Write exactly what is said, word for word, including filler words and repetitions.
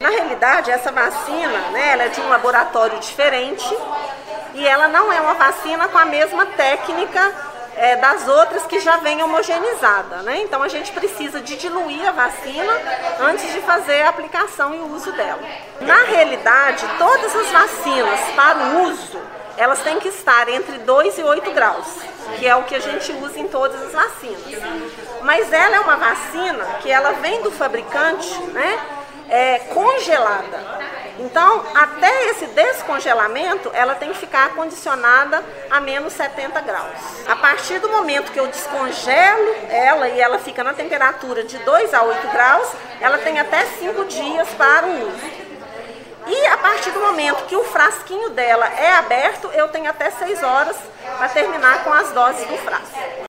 Na realidade, essa vacina, né, ela é de um laboratório diferente e ela não é uma vacina com a mesma técnica é, das outras que já vem homogeneizada, né? Então a gente precisa de diluir a vacina antes de fazer a aplicação e o uso dela. Na realidade, todas as vacinas para o uso, elas têm que estar entre dois e oito graus, que é o que a gente usa em todas as vacinas. Mas ela é uma vacina que ela vem do fabricante, né, é, congelada. Então, até esse descongelamento, ela tem que ficar acondicionada a menos setenta graus. A partir do momento que eu descongelo ela e ela fica na temperatura de dois a oito graus, ela tem até cinco dias para o uso. E a partir do momento que o frasquinho dela é aberto, eu tenho até seis horas para terminar com as doses do frasco.